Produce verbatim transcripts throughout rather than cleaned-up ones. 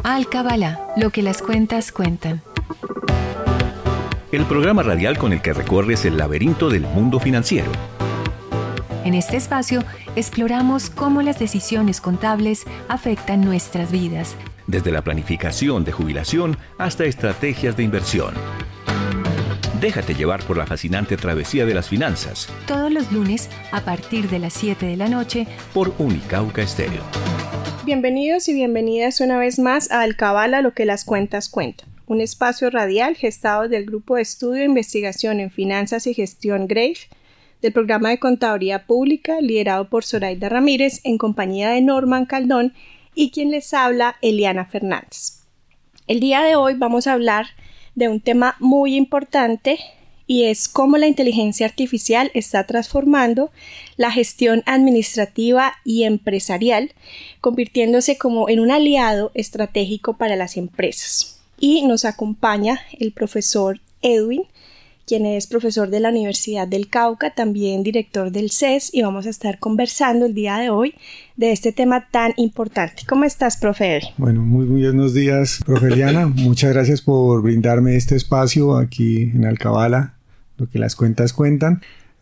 Alcabala, lo que las cuentas cuentan. El programa radial con el que recorres el laberinto del mundo financiero. En este espacio exploramos cómo las decisiones contables afectan nuestras vidas. Desde la planificación de jubilación hasta estrategias de inversión. Déjate llevar por la fascinante travesía de las finanzas. Todos los lunes a partir de las siete de la noche por Unicauca Estéreo. Bienvenidos y bienvenidas una vez más a Alcabala, lo que las cuentas cuentan. Un espacio radial gestado del Grupo de Estudio e Investigación en Finanzas y Gestión GRAFE, del Programa de Contaduría Pública, liderado por Zoraida Ramírez, en compañía de Norman Caldón, y quien les habla, Eliana Fernández. El día de hoy vamos a hablar de un tema muy importante y es cómo la inteligencia artificial está transformando la gestión administrativa y empresarial, convirtiéndose como en un aliado estratégico para las empresas. Y nos acompaña el profesor Edwin, quien es profesor de la Universidad del Cauca, también director del C E S, y vamos a estar conversando el día de hoy de este tema tan importante. ¿Cómo estás, profe Edwin? Bueno, muy buenos días, profe Eliana. Muchas gracias por brindarme este espacio aquí en Alcabala, lo que las cuentas cuentan.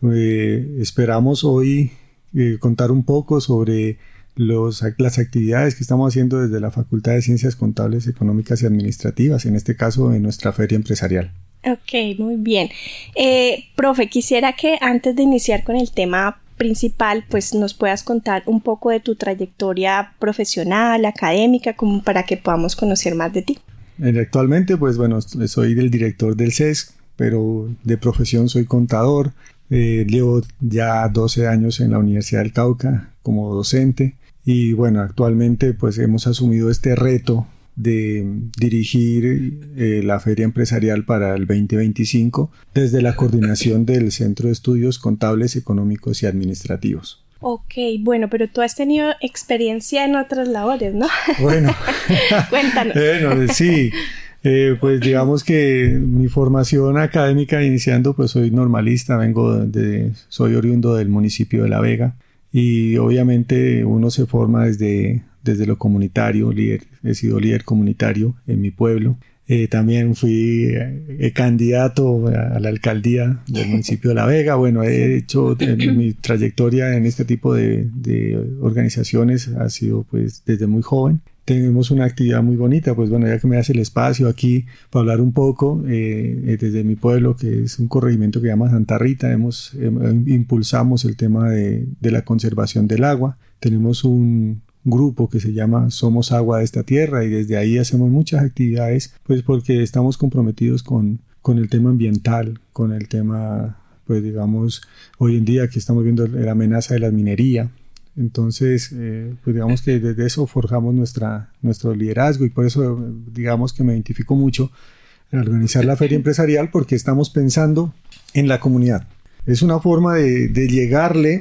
Eh, esperamos hoy eh, contar un poco sobre los, las actividades que estamos haciendo desde la Facultad de Ciencias Contables, Económicas y Administrativas, en este caso en nuestra feria empresarial. Ok, muy bien. Eh, profe, quisiera que antes de iniciar con el tema principal, pues nos puedas contar un poco de tu trayectoria profesional, académica, como para que podamos conocer más de ti. Eh, actualmente, pues bueno, soy el director del C E S, pero de profesión soy contador. Eh, llevo ya doce años en la Universidad del Cauca como docente y bueno, actualmente pues hemos asumido este reto de dirigir eh, la feria empresarial para el veinte veinticinco desde la coordinación del Centro de Estudios Contables, Económicos y Administrativos. Ok, bueno, pero tú has tenido experiencia en otras labores, ¿no? Bueno, cuéntanos. Bueno, sí. Eh, pues digamos que mi formación académica iniciando, pues soy normalista, vengo de, soy oriundo del municipio de La Vega y obviamente uno se forma desde, desde lo comunitario, líder, he sido líder comunitario en mi pueblo. Eh, también fui eh, candidato a la alcaldía del municipio de La Vega. Bueno, he hecho eh, mi trayectoria en este tipo de, de organizaciones ha sido pues desde muy joven. Tenemos una actividad muy bonita, pues bueno, ya que me das el espacio aquí para hablar un poco, eh, desde mi pueblo, que es un corregimiento que se llama Santa Rita, hemos, eh, impulsamos el tema de, de la conservación del agua. Tenemos un grupo que se llama Somos Agua de esta Tierra y desde ahí hacemos muchas actividades, pues porque estamos comprometidos con, con el tema ambiental, con el tema, pues digamos, hoy en día que estamos viendo la amenaza de la minería. Entonces, eh, pues digamos que desde eso forjamos nuestra, nuestro liderazgo y por eso digamos que me identifico mucho en organizar la feria empresarial porque estamos pensando en la comunidad. Es una forma de, de llegarle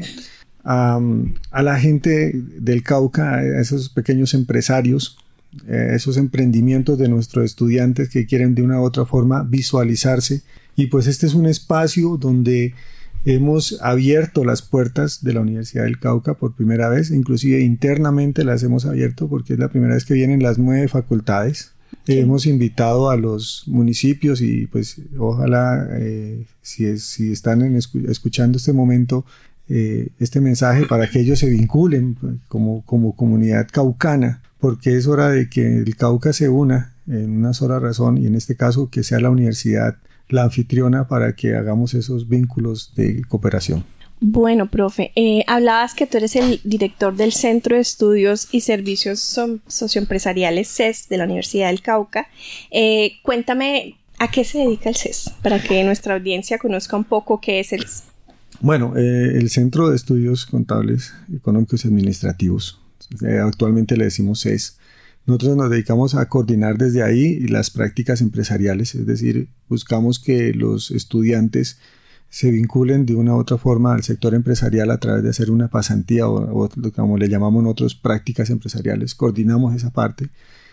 a, a la gente del Cauca, a esos pequeños empresarios, a esos emprendimientos de nuestros estudiantes que quieren de una u otra forma visualizarse y pues este es un espacio donde hemos abierto las puertas de la Universidad del Cauca por primera vez, inclusive internamente las hemos abierto porque es la primera vez que vienen las nueve facultades. Sí. Hemos invitado a los municipios y pues ojalá eh, si, es, si están en escu- escuchando este momento, eh, este mensaje para que ellos se vinculen pues, como, como comunidad caucana, porque es hora de que el Cauca se una en una sola razón y en este caso que sea la universidad la anfitriona para que hagamos esos vínculos de cooperación. Bueno, profe, eh, hablabas que tú eres el director del Centro de Estudios y Servicios so- Socioempresariales C E S de la Universidad del Cauca. Eh, cuéntame, ¿a qué se dedica el C E S? Para que nuestra audiencia conozca un poco qué es el C E S. Bueno, eh, el Centro de Estudios Contables, Económicos y Administrativos, eh, actualmente le decimos C E S. Nosotros nos dedicamos a coordinar desde ahí las prácticas empresariales, es decir, buscamos que los estudiantes se vinculen de una u otra forma al sector empresarial a través de hacer una pasantía o, o como le llamamos nosotros prácticas empresariales. Coordinamos esa parte.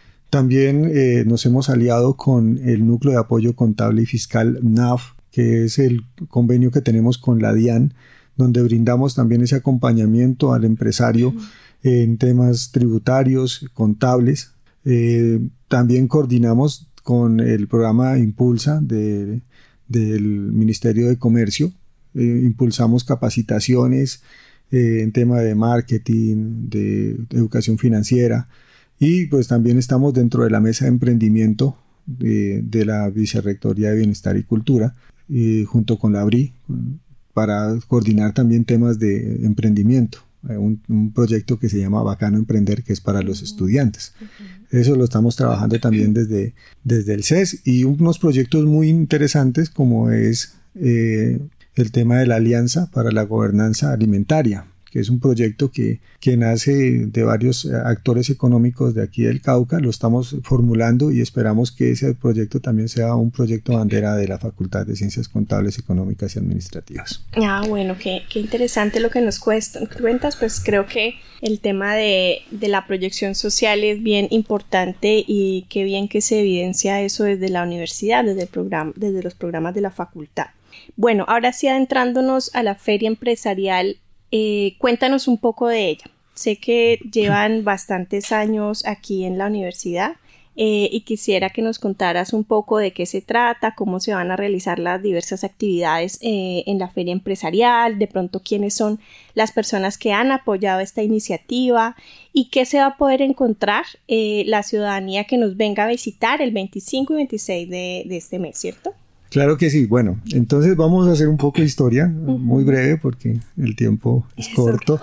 También eh, nos hemos aliado con el Núcleo de Apoyo Contable y Fiscal N A F, que es el convenio que tenemos con la DIAN, donde brindamos también ese acompañamiento al empresario en temas tributarios, contables. Eh, también coordinamos con el programa Impulsa de, del Ministerio de Comercio. Eh, impulsamos capacitaciones eh, en tema de marketing, de, de educación financiera, y pues también estamos dentro de la mesa de emprendimiento de, de la Vicerrectoría de Bienestar y Cultura, y junto con la B R I, para coordinar también temas de emprendimiento. Un, un proyecto que se llama Bacano Emprender, que es para los estudiantes. Uh-huh. Eso lo estamos trabajando también desde, desde el C E S, y unos proyectos muy interesantes como es eh, el tema de la Alianza para la Gobernanza Alimentaria, que es un proyecto que, que nace de varios actores económicos de aquí del Cauca. Lo estamos formulando y esperamos que ese proyecto también sea un proyecto bandera de la Facultad de Ciencias Contables, Económicas y Administrativas. Ah, bueno, qué, qué interesante lo que nos cuentas. Pues creo que el tema de, de la proyección social es bien importante, y qué bien que se evidencia eso desde la universidad, desde, el programa, desde los programas de la facultad. Bueno, ahora sí, adentrándonos a la feria empresarial, Eh, cuéntanos un poco de ella. Sé que llevan bastantes años aquí en la universidad, eh, y quisiera que nos contaras un poco de qué se trata, cómo se van a realizar las diversas actividades eh, en la feria empresarial, de pronto quiénes son las personas que han apoyado esta iniciativa y qué se va a poder encontrar eh, la ciudadanía que nos venga a visitar el veinticinco y veintiséis de, de este mes, ¿cierto? Claro que sí. Bueno, entonces vamos a hacer un poco de historia, uh-huh. muy breve porque el tiempo es Eso. corto.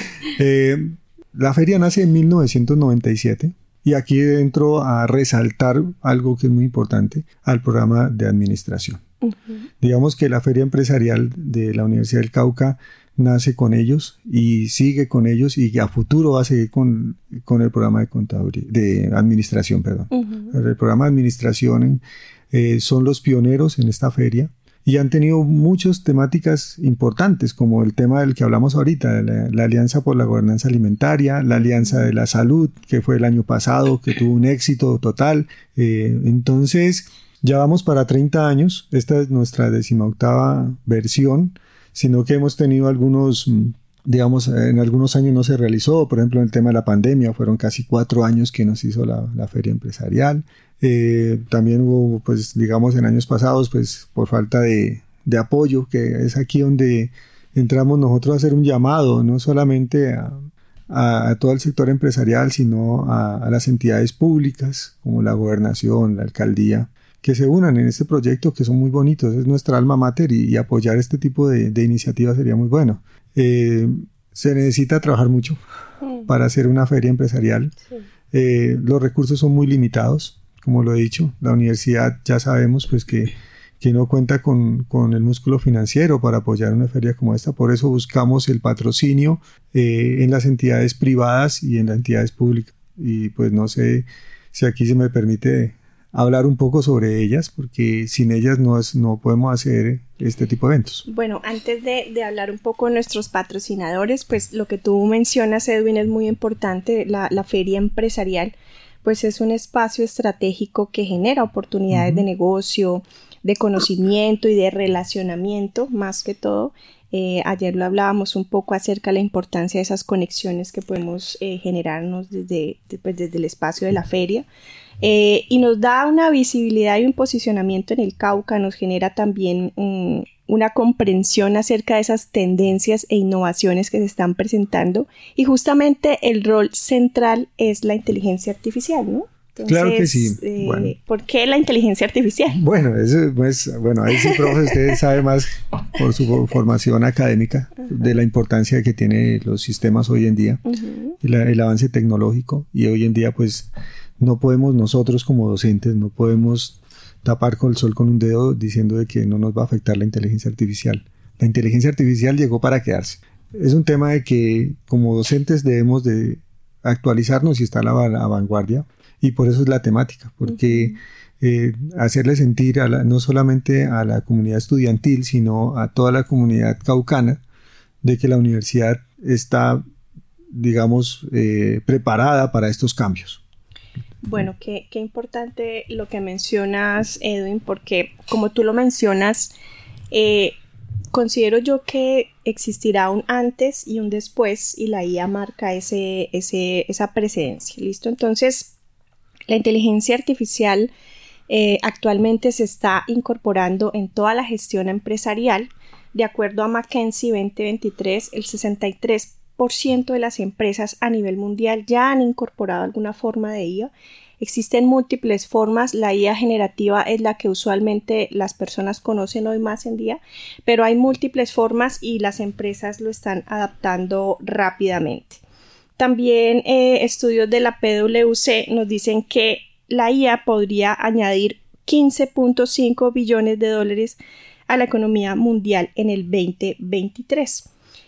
eh, la feria nace en mil novecientos noventa y siete, y aquí entro a resaltar algo que es muy importante, al programa de administración. Uh-huh. Digamos que la feria empresarial de la Universidad del Cauca nace con ellos y sigue con ellos, y a futuro va a seguir con, con el programa de contaduría, de administración, perdón. Uh-huh. El programa de administración Eh, son los pioneros en esta feria, y han tenido muchas temáticas importantes, como el tema del que hablamos ahorita, la, la Alianza por la Gobernanza Alimentaria, la Alianza de la Salud, que fue el año pasado, que tuvo un éxito total. Eh, entonces, ya vamos para treinta años. Esta es nuestra decimoctava versión, sino que hemos tenido algunos, digamos, en algunos años no se realizó. Por ejemplo, en el tema de la pandemia, fueron casi cuatro años que nos hizo la, la feria empresarial. Eh, también hubo, pues, digamos, en años pasados, pues, por falta de, de apoyo, que es aquí donde entramos nosotros a hacer un llamado, no solamente a, a, a todo el sector empresarial, sino a, a las entidades públicas, como la gobernación, la alcaldía, que se unan en este proyecto, que son muy bonitos. Es nuestra alma mater, y, y apoyar este tipo de, de iniciativas sería muy bueno. Eh, se necesita trabajar mucho sí. para hacer una feria empresarial. Sí. Eh, los recursos son muy limitados. Como lo he dicho, la universidad ya sabemos pues que, que no cuenta con, con el músculo financiero para apoyar una feria como esta. Por eso buscamos el patrocinio eh, en las entidades privadas y en las entidades públicas. Y pues no sé si aquí se me permite hablar un poco sobre ellas, porque sin ellas no, es, no podemos hacer este tipo de eventos. Bueno, antes de, de hablar un poco de nuestros patrocinadores, pues lo que tú mencionas, Edwin, es muy importante. La, la feria empresarial pues es un espacio estratégico que genera oportunidades uh-huh. de negocio, de conocimiento y de relacionamiento, más que todo. Eh, ayer lo hablábamos un poco acerca de la importancia de esas conexiones que podemos eh, generarnos desde, de, pues, desde el espacio de la feria. Eh, y nos da una visibilidad y un posicionamiento en el Cauca, nos genera también um, una comprensión acerca de esas tendencias e innovaciones que se están presentando, y justamente el rol central es la inteligencia artificial, ¿no? Entonces, claro que sí. Eh, bueno. ¿Por qué la inteligencia artificial? Bueno, eso, pues, bueno, ahí sí, profe, usted sabe más por su formación académica uh-huh. de la importancia que tienen los sistemas hoy en día, uh-huh. y la, el avance tecnológico, y hoy en día pues no podemos nosotros como docentes, no podemos tapar con el sol con un dedo diciendo de que no nos va a afectar la inteligencia artificial. La inteligencia artificial llegó para quedarse. Es un tema de que como docentes debemos de actualizarnos y estar a la, a la vanguardia, y por eso es la temática, porque uh-huh. eh, hacerle sentir a la, no solamente a la comunidad estudiantil, sino a toda la comunidad caucana, de que la universidad está, digamos, eh, preparada para estos cambios. Bueno, qué, qué importante lo que mencionas, Edwin, porque como tú lo mencionas, eh, considero yo que existirá un antes y un después, y la I A marca ese, ese, esa precedencia, ¿listo? Entonces, La inteligencia artificial eh, actualmente se está incorporando en toda la gestión empresarial. De acuerdo a McKinsey veinte veintitrés, el sesenta y tres por ciento de las empresas a nivel mundial ya han incorporado alguna forma de I A. Existen múltiples formas, la I A generativa es la que usualmente las personas conocen hoy más en día, pero hay múltiples formas y las empresas lo están adaptando rápidamente. También eh, estudios de la P W C nos dicen que la I A podría añadir quince punto cinco billones de dólares a la economía mundial en el veinte veintitrés.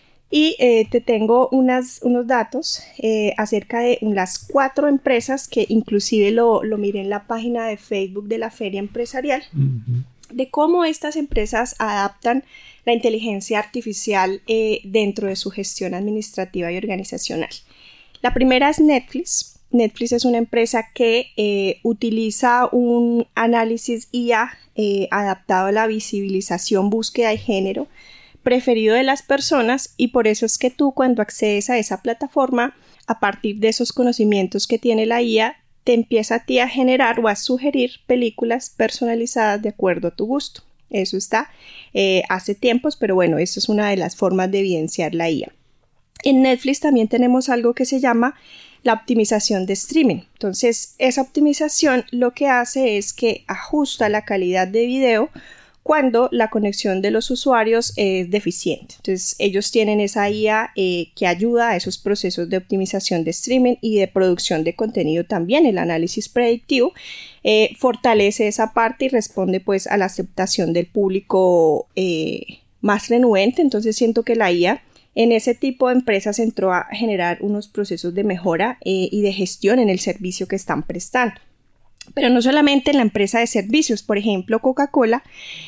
Y eh, te tengo unas, unos datos eh, acerca de las cuatro empresas que inclusive lo, lo miré en la página de Facebook de la Feria Empresarial, uh-huh. de cómo estas empresas adaptan la inteligencia artificial eh, dentro de su gestión administrativa y organizacional. La primera es Netflix. Netflix es una empresa que eh, utiliza un análisis I A eh, adaptado a la visibilización, búsqueda y género preferido de las personas, y por eso es que tú, cuando accedes a esa plataforma, a partir de esos conocimientos que tiene la I A, te empieza a ti a generar o a sugerir películas personalizadas de acuerdo a tu gusto. Eso está eh, hace tiempos, pero bueno, eso es una de las formas de evidenciar la I A. En Netflix también tenemos algo que se llama la optimización de streaming. Entonces, esa optimización lo que hace es que ajusta la calidad de video cuando la conexión de los usuarios es deficiente. Entonces, ellos tienen esa I A eh, que ayuda a esos procesos de optimización de streaming y de producción de contenido también. El análisis predictivo eh, fortalece esa parte y responde pues a la aceptación del público eh, más renuente. Entonces, siento que la I A en ese tipo de empresas entró a generar unos procesos de mejora eh, y de gestión en el servicio que están prestando. Pero no solamente en la empresa de servicios. Por ejemplo, Coca-Cola,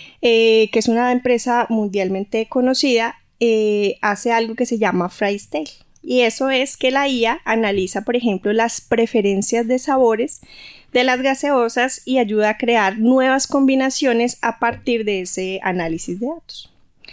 eh, que es una empresa mundialmente conocida, eh, hace algo que se llama Freestyle. Y eso es que la I A analiza, por ejemplo, las preferencias de sabores de las gaseosas y ayuda a crear nuevas combinaciones a partir de ese análisis de datos.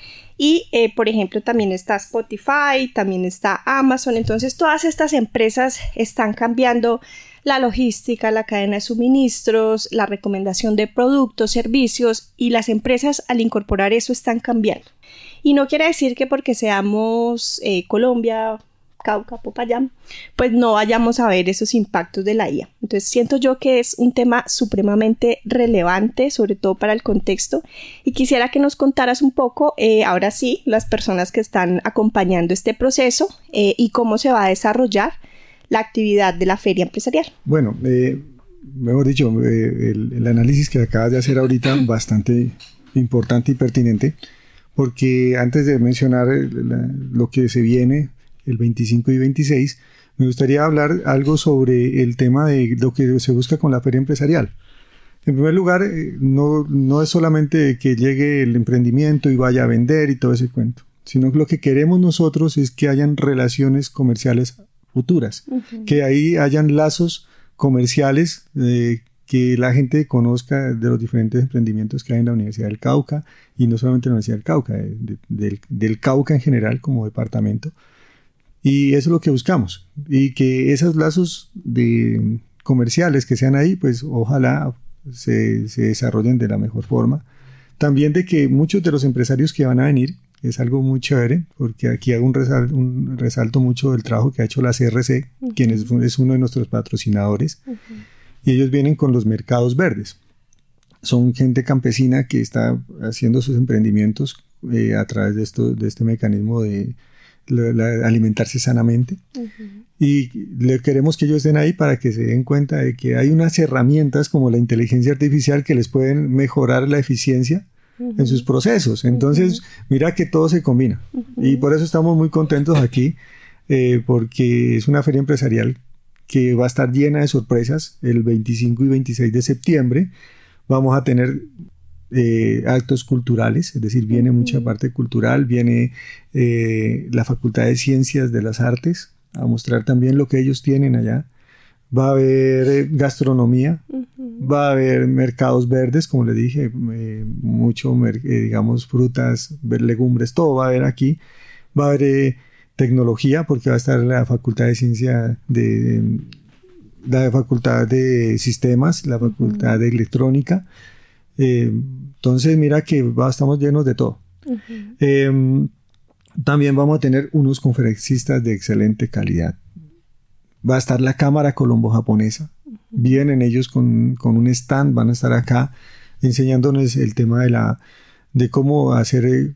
Y, eh, por ejemplo, también está Spotify, también está Amazon. Entonces, todas estas empresas están cambiando la logística, la cadena de suministros, la recomendación de productos, servicios, y las empresas al incorporar eso están cambiando. Y no quiere decir que porque seamos eh, Colombia, Cauca, Popayán, pues no vayamos a ver esos impactos de la I A. Entonces siento yo que es un tema supremamente relevante, sobre todo para el contexto, y quisiera que nos contaras un poco, eh, ahora sí, las personas que están acompañando este proceso eh, y cómo se va a desarrollar la actividad de la Feria Empresarial. Bueno, eh, mejor dicho, eh, el, el análisis que acabas de hacer ahorita bastante importante y pertinente, porque antes de mencionar el, la, lo que se viene el veinticinco y veintiséis, me gustaría hablar algo sobre el tema de lo que se busca con la Feria Empresarial. En primer lugar, eh, no, no es solamente que llegue el emprendimiento y vaya a vender y todo ese cuento, sino que lo que queremos nosotros es que hayan relaciones comerciales futuras, uh-huh. que ahí hayan lazos comerciales, eh, que la gente conozca de los diferentes emprendimientos que hay en la Universidad del Cauca, y no solamente en la Universidad del Cauca, de, de, del, del Cauca en general como departamento, y eso es lo que buscamos, y que esos lazos de comerciales que sean ahí, pues ojalá se, se desarrollen de la mejor forma. También de que muchos de los empresarios que van a venir, es algo muy chévere, porque aquí hago un, resal, un resalto mucho del trabajo que ha hecho la C R C, uh-huh. quien es, es uno de nuestros patrocinadores, uh-huh. y ellos vienen con los mercados verdes. Son gente campesina que está haciendo sus emprendimientos eh, a través de, esto, de este mecanismo de la, la, alimentarse sanamente, uh-huh. y le queremos que ellos estén ahí para que se den cuenta de que hay unas herramientas como la inteligencia artificial que les pueden mejorar la eficiencia Uh-huh. en sus procesos. Entonces, uh-huh. mira que todo se combina. Uh-huh. Y por eso estamos muy contentos aquí, eh, porque es una feria empresarial que va a estar llena de sorpresas. El veinticinco y veintiséis de septiembre vamos a tener eh, actos culturales, es decir, viene uh-huh. mucha parte cultural, viene eh, la Facultad de Ciencias de las Artes a mostrar también lo que ellos tienen allá. Va a haber eh, gastronomía, uh-huh. va a haber mercados verdes, como les dije, eh, mucho, eh, digamos, frutas, legumbres, todo va a haber aquí. Va a haber eh, tecnología, porque va a estar la Facultad de Ciencia de, la facultad de sistemas, la facultad uh-huh. de electrónica. Eh, entonces mira que va, estamos llenos de todo. Uh-huh. Eh, también vamos a tener unos conferencistas de excelente calidad. Va a estar la Cámara Colombo-Japonesa. Uh-huh. Vienen ellos con, con un stand, van a estar acá enseñándonos el tema de la de cómo hacer eh,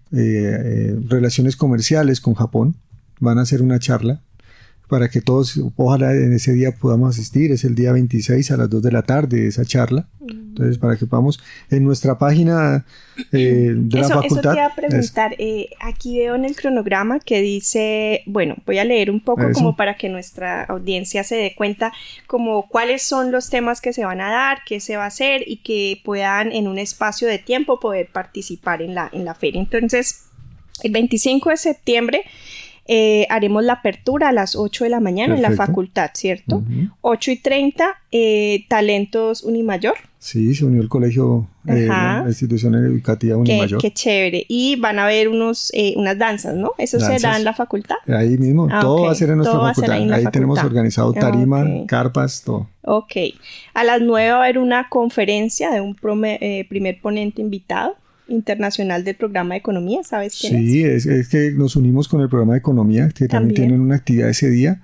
eh, relaciones comerciales con Japón. Van a hacer una charla para que todos, ojalá en ese día podamos asistir. Es el día veintiséis a las dos de la tarde esa charla. Entonces, para que podamos, en nuestra página eh, de eso, la facultad. Eso te iba a preguntar, eh, aquí veo en el cronograma que dice, bueno, voy a leer un poco eso. Como para que nuestra audiencia se dé cuenta como cuáles son los temas que se van a dar, qué se va a hacer y que puedan en un espacio de tiempo poder participar en la, en la feria. Entonces, el veinticinco de septiembre Eh, haremos la apertura a las ocho de la mañana. Perfecto. En la facultad, ¿cierto? Uh-huh. ocho y treinta, eh, Talentos Unimayor. Sí, se unió el colegio, eh, la institución educativa Unimayor. Qué, qué chévere. Y van a haber unos, eh, unas danzas, ¿no? ¿Eso danzas. será en la facultad? Ahí mismo, ah, todo okay. va a ser en nuestra todo facultad. Ahí, en ahí tenemos organizado tarima, okay. carpas, todo. Ok. A las nueve va a haber una conferencia de un prome- eh, primer ponente invitado internacional del programa de economía, ¿sabes quién sí, es? Sí, es, es que nos unimos con el programa de economía, que también, también tienen una actividad ese día,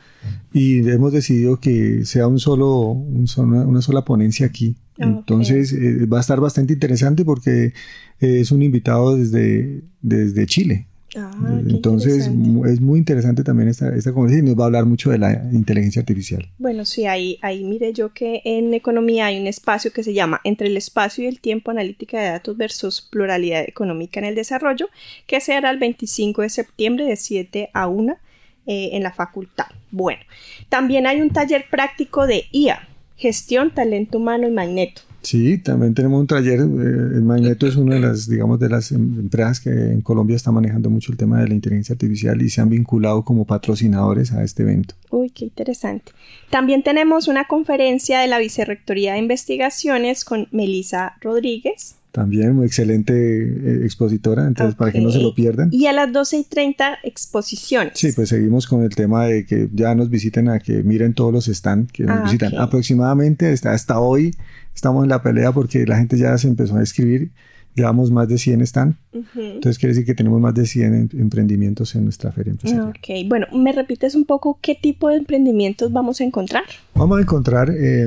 y hemos decidido que sea un solo, un solo una sola ponencia aquí. Okay. Entonces eh, va a estar bastante interesante porque eh, es un invitado desde, desde Chile. Ah, entonces es muy interesante también esta, esta conversación y nos va a hablar mucho de la inteligencia artificial. Bueno, sí, ahí, ahí mire yo que en economía hay un espacio que se llama Entre el espacio y el tiempo, analítica de datos versus pluralidad económica en el desarrollo, que se hará el veinticinco de septiembre de siete a una eh, en la facultad. Bueno, también hay un taller práctico de I A, gestión, talento humano y Magneto. Sí, también tenemos un taller. Eh, el Magneto es una de las, digamos, de las empresas que en Colombia está manejando mucho el tema de la inteligencia artificial y se han vinculado como patrocinadores a este evento. Uy, qué interesante. También tenemos una conferencia de la Vicerrectoría de Investigaciones con Melissa Rodríguez. También muy excelente eh, expositora, entonces okay. para que no se lo pierdan. Y a las doce y treinta exposiciones. Sí, pues seguimos con el tema de que ya nos visiten, a que miren todos los stands que nos ah, visitan. Okay. Aproximadamente hasta, hasta hoy estamos en la pelea porque la gente ya se empezó a escribir. Llevamos más de cien stands. Uh-huh. Entonces quiere decir que tenemos más de cien em- emprendimientos en nuestra feria empresarial. Ok, bueno, ¿me repites un poco qué tipo de emprendimientos vamos a encontrar? Vamos a encontrar eh,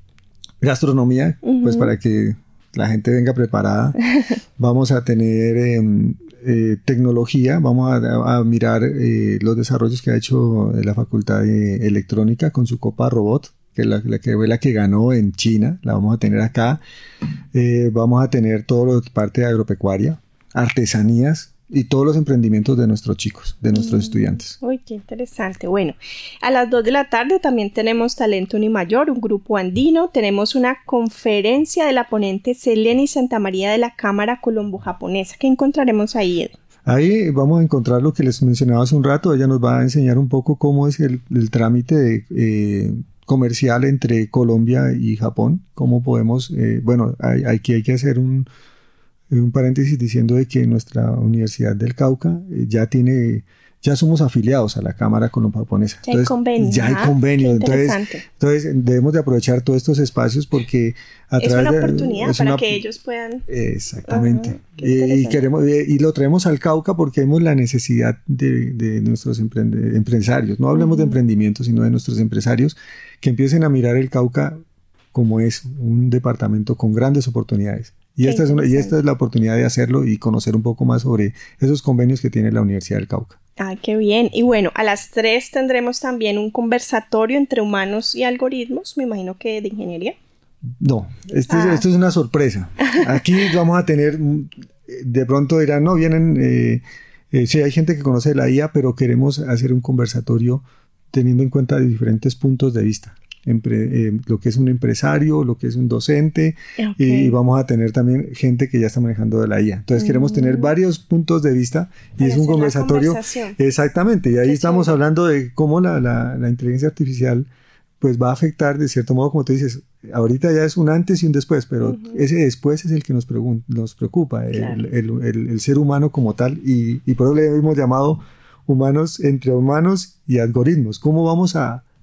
gastronomía, uh-huh. pues para que la gente venga preparada. Vamos a tener eh, eh, tecnología, vamos a, a mirar eh, los desarrollos que ha hecho la Facultad de Electrónica con su Copa Robot, que, la, la que fue la que ganó en China, la vamos a tener acá. Eh, vamos a tener todo lo que parte de agropecuaria, artesanías y todos los emprendimientos de nuestros chicos, de nuestros mm. estudiantes. Uy, qué interesante. Bueno, a las dos de la tarde también tenemos Talento Unimayor, un grupo andino. Tenemos una conferencia de la ponente Seleni Santamaría de la Cámara Colombo-Japonesa. ¿Qué encontraremos ahí, Ed? Ahí vamos a encontrar lo que les mencionaba hace un rato. Ella nos va a enseñar un poco cómo es el, el trámite de, eh, comercial entre Colombia y Japón. Cómo podemos, eh, bueno, hay, hay, que, hay que hacer un... un paréntesis diciendo de que nuestra Universidad del Cauca eh, ya tiene, ya somos afiliados a la Cámara Colombo-Japonesa. Ya hay convenio. Ya hay convenio. Entonces, entonces debemos de aprovechar todos estos espacios porque a es través una de, oportunidad es para una, que ellos puedan. Exactamente. Uh-huh, y, y queremos y lo traemos al Cauca porque vemos la necesidad de, de nuestros emprende, empresarios. No hablemos uh-huh. de emprendimiento, sino de nuestros empresarios que empiecen a mirar el Cauca como es un departamento con grandes oportunidades. Y esta, es una, y esta es la oportunidad de hacerlo y conocer un poco más sobre esos convenios que tiene la Universidad del Cauca. Ah, qué bien. Y bueno, a las tres tendremos también un conversatorio entre humanos y algoritmos, me imagino que de ingeniería. No, este ah. es, esto es una sorpresa. Aquí vamos a tener, de pronto dirán, no, vienen, eh, eh, sí hay gente que conoce la I A, pero queremos hacer un conversatorio teniendo en cuenta diferentes puntos de vista. Empre, eh, lo que es un empresario, lo que es un docente okay. y vamos a tener también gente que ya está manejando de la I A. Entonces mm. queremos tener varios puntos de vista y Para es un conversatorio. Exactamente, y ahí Qué estamos chévere. hablando de cómo la, la, la inteligencia artificial pues va a afectar de cierto modo, como tú dices, ahorita ya es un antes y un después, pero uh-huh. ese después es el que nos, pregun- nos preocupa, claro. el, el, el, el ser humano como tal y, y por eso le hemos llamado humanos entre humanos y algoritmos. ¿Cómo vamos a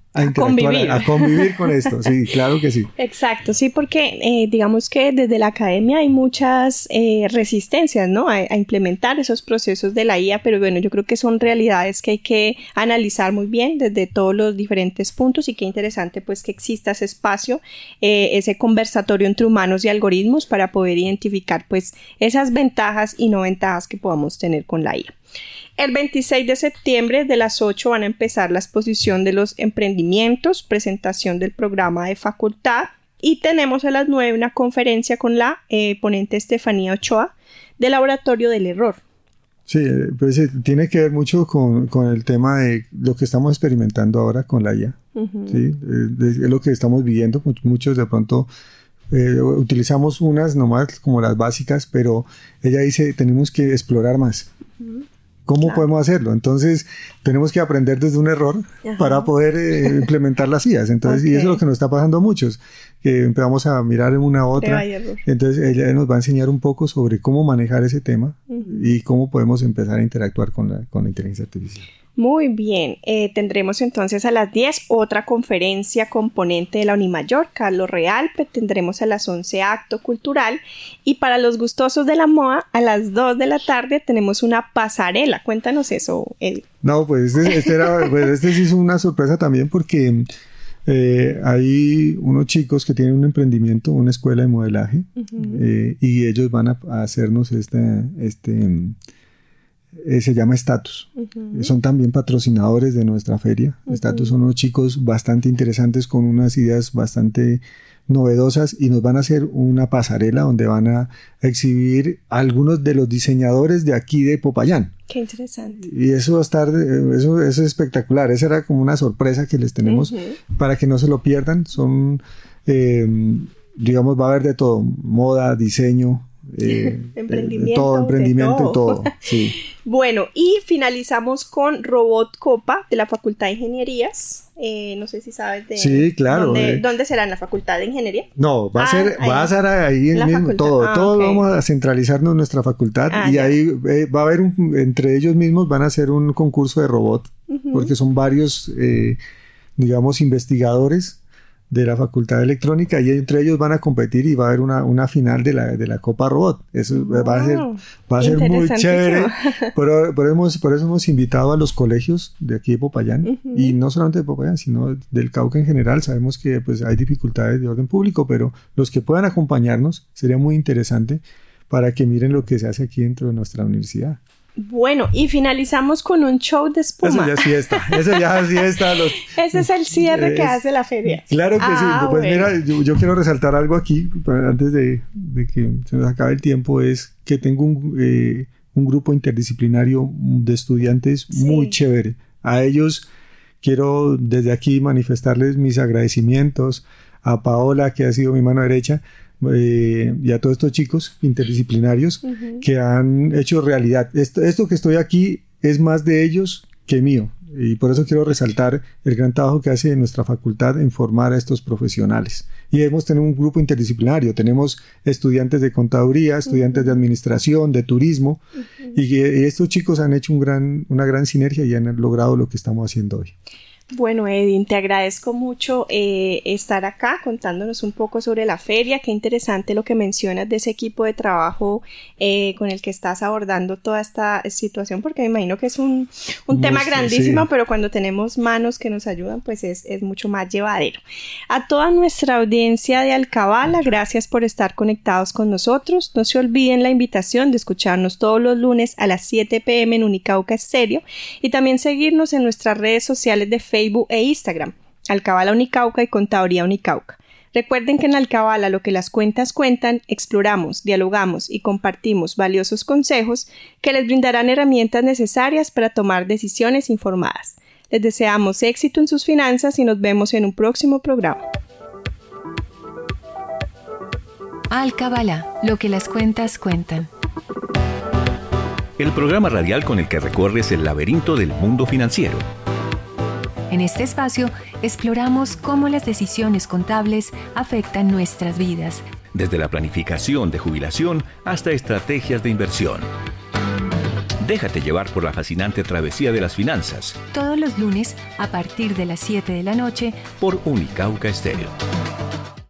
a, a convivir. A, a convivir con esto, sí, claro que sí. Exacto, sí, porque eh, digamos que desde la academia hay muchas eh, resistencias, ¿no? A, a implementar esos procesos de la I A, pero bueno, yo creo que son realidades que hay que analizar muy bien desde todos los diferentes puntos, y qué interesante pues que exista ese espacio, eh, ese conversatorio entre humanos y algoritmos para poder identificar pues esas ventajas y no ventajas que podamos tener con la I A. El veintiséis de septiembre de las ocho van a empezar la exposición de los emprendimientos, presentación del programa de facultad, y tenemos a las nueve una conferencia con la eh, ponente Estefanía Ochoa del Laboratorio del Error. Sí, pues tiene que ver mucho con, con el tema de lo que estamos experimentando ahora con la I A. Uh-huh. ¿Sí? Es, es lo que estamos viviendo. Muchos de pronto eh, utilizamos unas nomás como las básicas, pero ella dice tenemos que explorar más. Uh-huh. ¿Cómo claro. podemos hacerlo? Entonces, tenemos que aprender desde un error Ajá. para poder eh, implementar las I As. Entonces, okay. y eso es lo que nos está pasando a muchos, que empezamos a mirar en una a otra. Entonces, ella nos va a enseñar un poco sobre cómo manejar ese tema uh-huh. y cómo podemos empezar a interactuar con la, con la inteligencia artificial. Muy bien, eh, tendremos entonces a las diez otra conferencia componente de la Unimayor, Carlos Realpe. Tendremos a las once acto cultural, y para los gustosos de la moda a las dos de la tarde tenemos una pasarela. Cuéntanos eso, Eddie. No, pues este, este, era, pues este sí es una sorpresa también, porque eh, hay unos chicos que tienen un emprendimiento, una escuela de modelaje, uh-huh. eh, y ellos van a, a hacernos este... este Eh, se llama Status. Uh-huh. Son también patrocinadores de nuestra feria. Uh-huh. Status son unos chicos bastante interesantes con unas ideas bastante novedosas, y nos van a hacer una pasarela donde van a exhibir a algunos de los diseñadores de aquí de Popayán. Qué interesante. Y eso va a estar, eso, eso es espectacular. Esa era como una sorpresa que les tenemos uh-huh. para que no se lo pierdan. Son, eh, digamos, va a haber de todo: moda, diseño, Eh, emprendimiento, todo, emprendimiento todo. y todo. Sí. Bueno, y finalizamos con Robot Copa de la Facultad de Ingenierías. Eh, no sé si sabes de sí, claro, dónde, eh. ¿dónde será? ¿En la Facultad de Ingeniería? No, va a ah, ser, ahí. va a ser ahí mismo, facultad. todo, ah, todo okay. Vamos a centralizarnos en nuestra facultad ah, y ya. ahí eh, va a haber un, entre ellos mismos van a hacer un concurso de robot, uh-huh. porque son varios, eh, digamos, investigadores de la Facultad de Electrónica, y entre ellos van a competir, y va a haber una, una final de la, de la Copa Robot. Eso wow, va a ser, va a ser muy chévere. Pero, pero hemos, por eso hemos invitado a los colegios de aquí de Popayán, uh-huh. y no solamente de Popayán, sino del Cauca en general. Sabemos que pues, hay dificultades de orden público, pero los que puedan acompañarnos sería muy interesante para que miren lo que se hace aquí dentro de nuestra universidad. Bueno, y finalizamos con un show de espuma. Eso ya es fiesta, eso ya es fiesta. Los, Ese es el cierre es, que hace la feria. Claro que ah, sí. Pues bueno. mira, yo, yo quiero resaltar algo aquí, antes de, de que se nos acabe el tiempo, es que tengo un, eh, un grupo interdisciplinario de estudiantes sí. muy chévere. A ellos quiero desde aquí manifestarles mis agradecimientos, a Paola, que ha sido mi mano derecha, Eh, y a todos estos chicos interdisciplinarios uh-huh. que han hecho realidad. Esto, esto que estoy aquí es más de ellos que mío, y por eso quiero resaltar el gran trabajo que hace nuestra facultad en formar a estos profesionales. Y hemos tenido un grupo interdisciplinario, tenemos estudiantes de contaduría, estudiantes uh-huh. de administración, de turismo, uh-huh. y, y estos chicos han hecho un gran, una gran sinergia y han logrado lo que estamos haciendo hoy. Bueno, Edwin, te agradezco mucho eh, estar acá contándonos un poco sobre la feria. Qué interesante lo que mencionas de ese equipo de trabajo eh, con el que estás abordando toda esta situación, porque me imagino que es un, un tema grandísimo, sí. pero cuando tenemos manos que nos ayudan, pues es, es mucho más llevadero. A toda nuestra audiencia de Alcabala, gracias por estar conectados con nosotros. No se olviden la invitación de escucharnos todos los lunes a las siete p.m. en Unicauca Estéreo, y también seguirnos en nuestras redes sociales de Facebook Facebook e Instagram, Alcabala Unicauca y Contaduría Unicauca. Recuerden que en Alcabala lo que las cuentas cuentan, exploramos, dialogamos y compartimos valiosos consejos que les brindarán herramientas necesarias para tomar decisiones informadas. Les deseamos éxito en sus finanzas y nos vemos en un próximo programa. Alcabala, lo que las cuentas cuentan. El programa radial con el que recorres el laberinto del mundo financiero. En este espacio exploramos cómo las decisiones contables afectan nuestras vidas. Desde la planificación de jubilación hasta estrategias de inversión. Déjate llevar por la fascinante travesía de las finanzas. Todos los lunes a partir de las siete de la noche por Unicauca Estéreo.